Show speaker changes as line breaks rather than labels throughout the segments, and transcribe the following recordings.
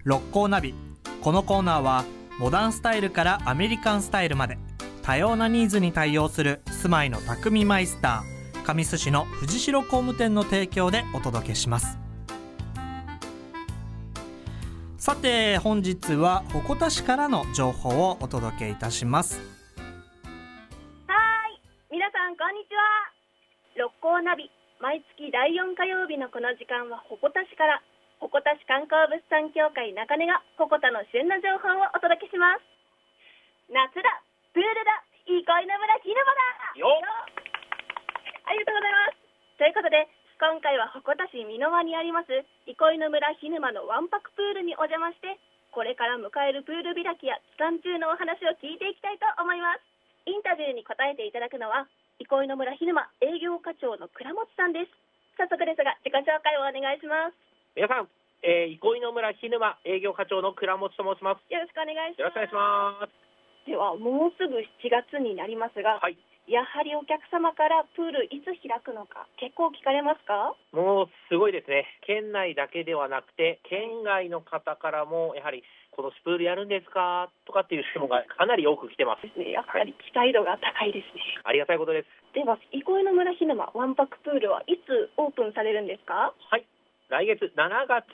六甲ナビ。このコーナーはモダンスタイルからアメリカンスタイルまで多様なニーズに対応する住まいの匠マイスター神栖市の藤代工務店の提供でお届けします。さて本日は鉾田市からの情報をお届けいたします。
皆さんこんにちは。六甲ナビ、毎月第4火曜日のこの時間は鉾田市から鉾田市観光物産協会中根が鉾田の旬な情報をお届けします。夏だ、プールだ、憩いの村広場だよ。ありがとうございます。ということで今回は鉾田市美濃輪にあります憩いの村ひぬまのわんぱくプールにお邪魔して、これから迎えるプール開きや期間中のお話を聞いていきたいと思います。インタビューに答えていただくのは憩いの村ひぬま営業課長の倉持さんです。早速ですが自己紹介をお願いします。
皆さん、憩いの村ひぬま営業課長の倉持と申します。
よろしくお願いします。
よろしくお願いします。
ではもうすぐ7月になりますが、
はい、
やはりお客様からプールいつ開くのか結構聞かれますか？
もうすごいですね。県内だけではなくて県外の方からもやはり今年プールやるんですかとかっていう質問がかなり多く来てます。
ですね、やはり期待度が高いですね。
ありがたいことです。
では憩いの村ひぬまわんぱくプールはいつオープンされるんですか？
はい、来月7月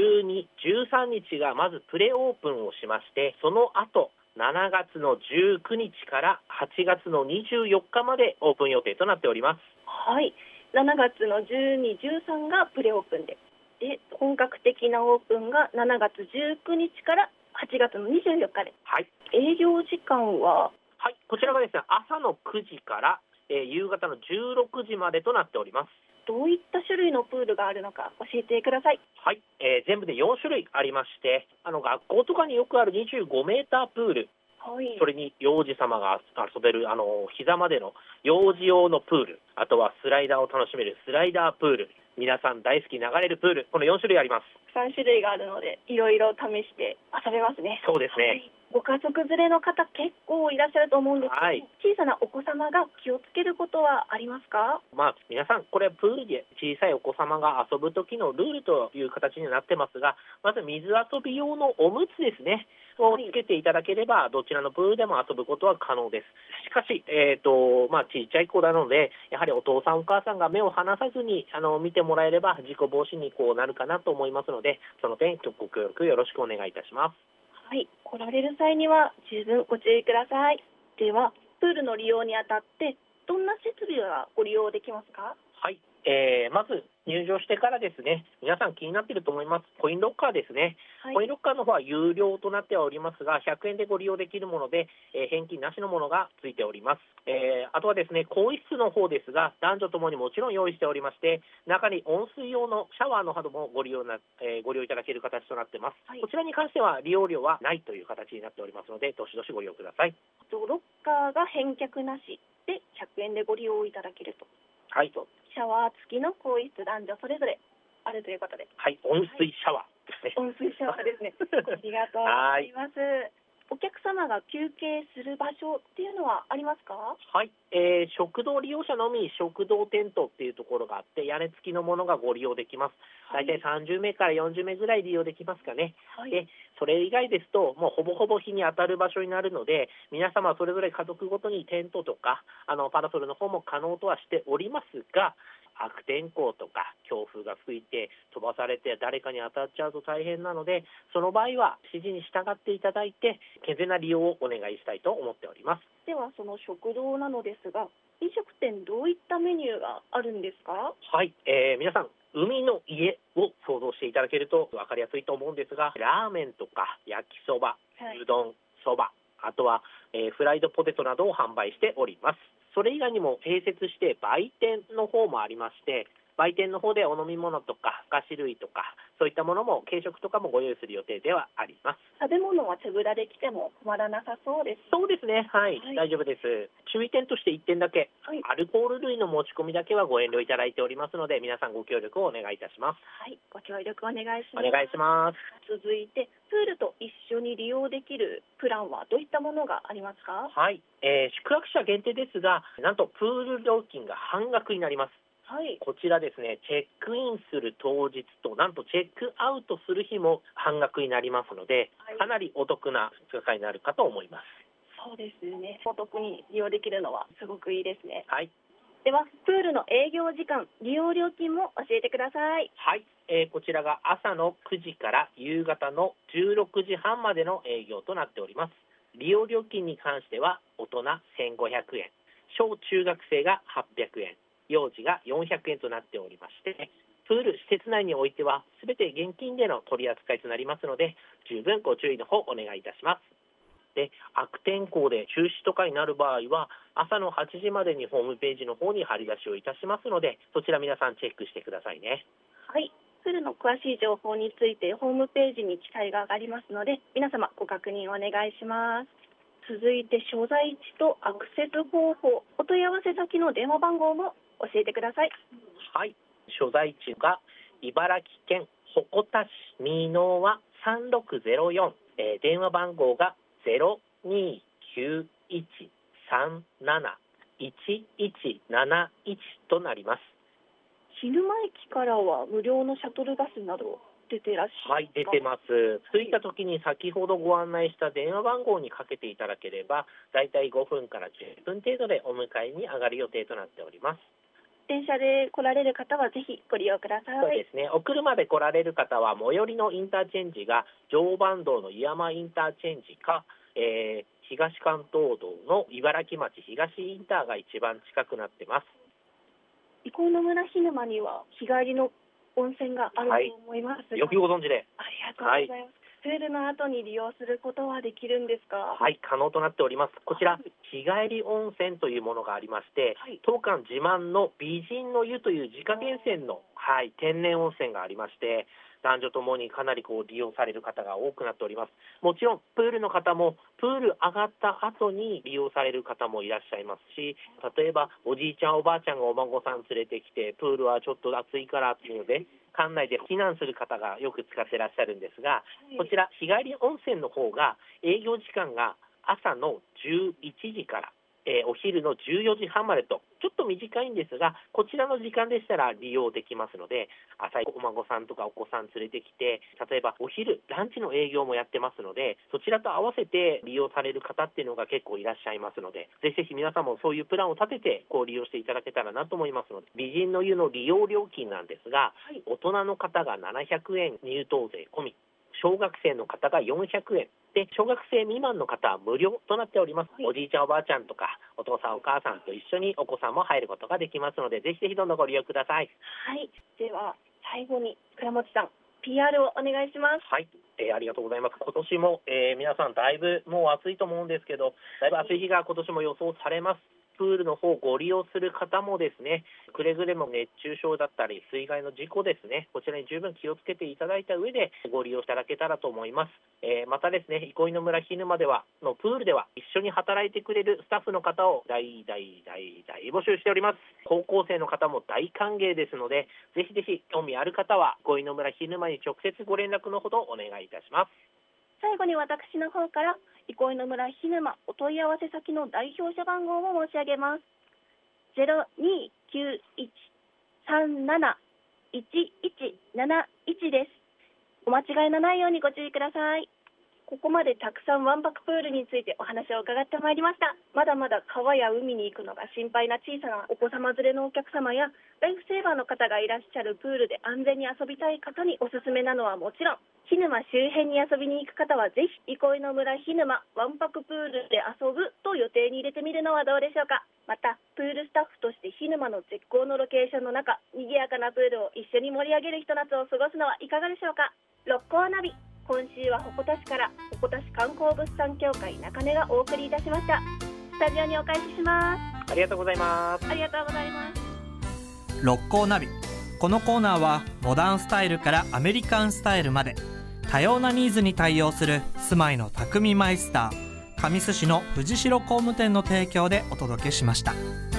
12、13日がまずプレオープンをしまして、その後7月の19日から8月の24日までオープン予定となっております。
はい、7月の12、13がプレオープンで、本格的なオープンが7月19日から8月の24日で、
はい、
営業時間は、
はい、こちらがですね、朝の9時から、夕方の16時までとなっております。
どういった種類のプールがあるのか教えてください。
はい、全部で4種類ありまして、学校とかによくある25メータープール、
はい、
それに幼児様が遊べる膝までの幼児用のプール、あとはスライダーを楽しめるスライダープール、皆さん大好き流れるプール、この4種類あります。
3種類があるのでいろいろ試して遊べますね。
そうですね、はい、
ご家族連れの方結構いらっしゃると思うんですけど、
はい、
小さなお子様が気をつけることはありますか？
皆さんこれプールで小さいお子様が遊ぶ時のルールという形になってますが、まず水遊び用のおむつですねをつけていただければ、どちらのプールでも遊ぶことは可能です。しかし、ちっちゃい子なのでやはりお父さんお母さんが目を離さずに見てもらえれば事故防止になるかなと思いますので、その点ご協力よろしくお願いいたします。
はい、来られる際には十分ご注意ください。ではプールの利用にあたってどんな設備がご利用できますか？
はい、まず入場してからですね、皆さん気になっていると思います、コインロッカーですね、はい、コインロッカーの方は有料となっておりますが、100円でご利用できるもので、返金なしのものがついております。あとはですね、更衣室の方ですが、男女ともにもちろん用意しておりまして、中に温水用のシャワーの窓もご利用いただける形となっています。はい、こちらに関しては利用料はないという形になっておりますので、どしどしご利用ください。
ロッカーが返却なしで100円でご利用いただけると。
はい、
シャワー付きの更衣室、男女それぞれあるということで、
はい、温水シャワーですね。
温水シャワーですね。ありがとうございます。お客様が休憩する場所っていうのはありますか？
はい、食堂利用者のみ食堂テントっていうところがあって、屋根付きのものがご利用できます。大体30名から40名ぐらい利用できますかね。はい、でそれ以外ですともうほぼほぼ日に当たる場所になるので、皆様それぞれ家族ごとにテントとかパラソルの方も可能とはしておりますが、悪天候とか強風が吹いて飛ばされて誰かに当たっちゃうと大変なので、その場合は指示に従っていただいて健全な利用をお願いしたいと思っております。
ではその食堂なのですが、飲食店どういったメニューがあるんですか？
はい、皆さん海の家を想像していただけると分かりやすいと思うんですが、ラーメンとか焼きそば、うどん、そば、あとは、フライドポテトなどを販売しております。それ以外にも併設して売店の方もありまして、売店の方でお飲み物とか菓子類とかそういったものも軽食とかもご用意する予定ではあります。
食べ物は手ぶらで来ても困らなさそうです。
そうですね、はい、大丈夫です。注意点として1点だけ、アルコール類の持ち込みだけはご遠慮いただいておりますので、皆さんご協力をお願いいたします。
はい、ご協力お願いします。
お願いします。
続いてプールと一緒に利用できるプランはどういったものがありますか？
はい、宿泊者限定ですが、なんとプール料金が半額になります。
はい、
こちらですね、チェックインする当日となんとチェックアウトする日も半額になりますので、かなりお得な2日間になるかと思います。
そうですね、お得に利用できるのはすごくいいですね。
はい、
ではプールの営業時間、利用料金も教えてください。
はい、こちらが朝の9時から夕方の16時半までの営業となっております。利用料金に関しては大人1500円、小中学生が800円、幼児が400円となっておりまして、プール施設内においてはすべて現金での取り扱いとなりますので、十分ご注意の方お願いいたします。で、悪天候で中止とかになる場合は朝の8時までにホームページの方に張り出しをいたしますので、そちら皆さんチェックしてくださいね。
はい、プールの詳しい情報についてホームページに記載が上がりますので、皆様ご確認お願いします。続いて所在地とアクセス方法、お問い合わせ先の電話番号も教えてください。
はい、所在地が茨城県鉾田市三ノ輪3604、電話番号が0291371171となります。
昼間駅からは無料のシャトルバスなど出てらっしゃ
はい、出てます。着いた時に先ほどご案内した電話番号にかけていただければ、だいたい5分から10分程度でお迎えに上がる予定となっております。
電車で来られる方はぜひご利用ください。
そうですね、お車で来られる方は最寄りのインターチェンジが常磐道の井山インターチェンジか、東関東道の茨城町東インターが一番近くなってます。
憩いの村涸沼には日帰りの温泉があると思います、
はい、よくご存知で。
ありがとうございます。はい、プールの後に利用することはできるんですか？
はい、可能となっております。こちら、日帰り温泉というものがありまして、はい、当館自慢の美人の湯という自家源泉の、天然温泉がありまして、男女ともにかなり利用される方が多くなっております。もちろんプールの方もプール上がった後に利用される方もいらっしゃいますし、例えばおじいちゃんおばあちゃんがお孫さん連れてきてプールはちょっと暑いからっていうので館内で避難する方がよく使ってらっしゃるんですが、こちら日帰り温泉の方が営業時間が朝の11時からお昼の14時半までとちょっと短いんですが、こちらの時間でしたら利用できますので、朝お孫さんとかお子さん連れてきて、例えばお昼ランチの営業もやってますので、そちらと合わせて利用される方っていうのが結構いらっしゃいますので、ぜひぜひ皆さんもそういうプランを立てて利用していただけたらなと思いますので、美人の湯の利用料金なんですが、大人の方が700円入湯税込み、小学生の方が400円で、小学生未満の方は無料となっております。おじいちゃんおばあちゃんとかお父さんお母さんと一緒にお子さんも入ることができますので、ぜひぜひどんどんご利用ください。
はい、では最後に倉持さん PR をお願いします。
はい、ありがとうございます。今年も、皆さんだいぶもう暑いと思うんですけど、だいぶ暑い日が今年も予想されます。プールの方ご利用する方もですね、くれぐれも熱中症だったり水害の事故ですね、こちらに十分気をつけていただいた上でご利用いただけたらと思います。またですね、憩いの村涸沼ではのプールでは一緒に働いてくれるスタッフの方を大募集しております。高校生の方も大歓迎ですので、ぜひぜひ興味ある方は憩いの村涸沼に直接ご連絡のほどお願いいたします。
最後に私の方から憩いの村涸沼お問い合わせ先の代表者番号を申し上げます。0291371171です。お間違いのないようにご注意ください。ここまでたくさんわんぱくプールについてお話を伺ってまいりました。まだまだ川や海に行くのが心配な小さなお子様連れのお客様やライフセーバーの方がいらっしゃるプールで安全に遊びたい方におすすめなのはもちろん、涸沼周辺に遊びに行く方はぜひ憩いの村涸沼わんぱくプールで遊ぶと予定に入れてみるのはどうでしょうか。またプールスタッフとして涸沼の絶好のロケーションの中、賑やかなプールを一緒に盛り上げるひと夏を過ごすのはいかがでしょうか。六甲ナビ、今週は鉾田市から鉾田市観光物産協会中根がお送りいたしました。スタジオにお返しします。
ありがとうございます。
ありがとうございます。
六甲ナビ、このコーナーはモダンスタイルからアメリカンスタイルまで多様なニーズに対応する住まいの匠マイスター神栖市の藤代工務店の提供でお届けしました。